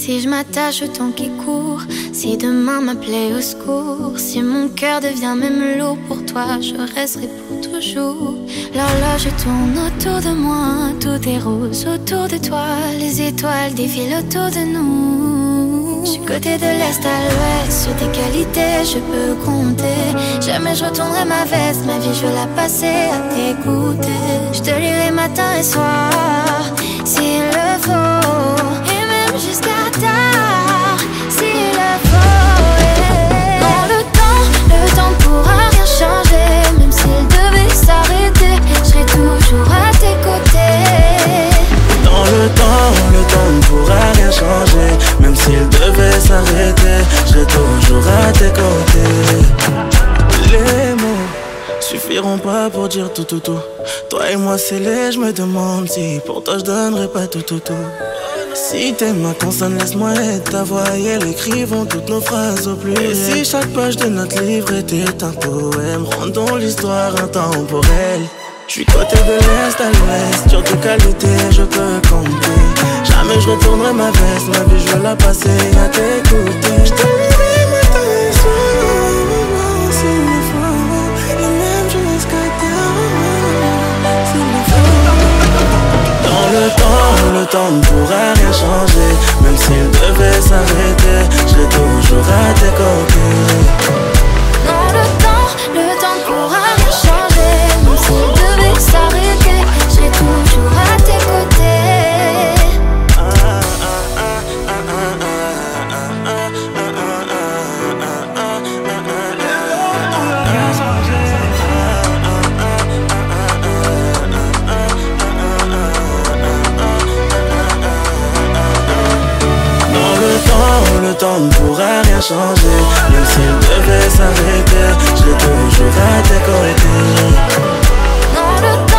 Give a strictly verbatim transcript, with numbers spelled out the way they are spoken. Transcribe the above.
Si je m'attache au temps qui court, si demain m'appelait au secours, si mon cœur devient même lourd pour toi, je resterai pour toujours. L'horloge tourne autour de moi, tout est rose autour de toi, les étoiles défilent autour de nous. Je suis côté de l'est à l'ouest, sur tes qualités je peux compter. Jamais je retournerai ma veste, ma vie je veux la passer à t'écouter. Je te lirai matin et soir, s'il le faut, et même jusqu'à tard, s'il le faut. Yeah. Dans le temps, le temps ne pourra rien changer. Même s'il devait s'arrêter, je serai toujours à tes côtés. Dans le temps, le temps ne pourra rien changer. Même s'il devait s'arrêter, je serai toujours à tes côtés. Les mots suffiront pas pour dire tout tout tout. Toi et moi c'est laid, je me demande si pour toi je donnerais pas tout tout tout. Si t'es ma consonne, laisse-moi être ta voix et elle écrivons toutes nos phrases au pluriel. Et si chaque page de notre livre était un poème, rendons l'histoire intemporelle. J'suis côté de l'est à l'ouest, sur tes qualités je peux compter. Jamais je retournerai ma veste, ma vie je veux la passer à t'écouter. J't'aimerai matin et soir, s'il le faut, et même jusqu'à tard, s'il le faut. Dans le temps, le temps ne pourra rien changer. Même s'il devait s'arrêter, je serai toujours à tes côtés. Dans le temps, le temps ne pourra rien changer. Même s'il devait s'arrêter, je serai toujours à tes côtés. Le temps ne pourra rien changer. Même s'il devait s'arrêter, je serai toujours à tes côtés. Dans le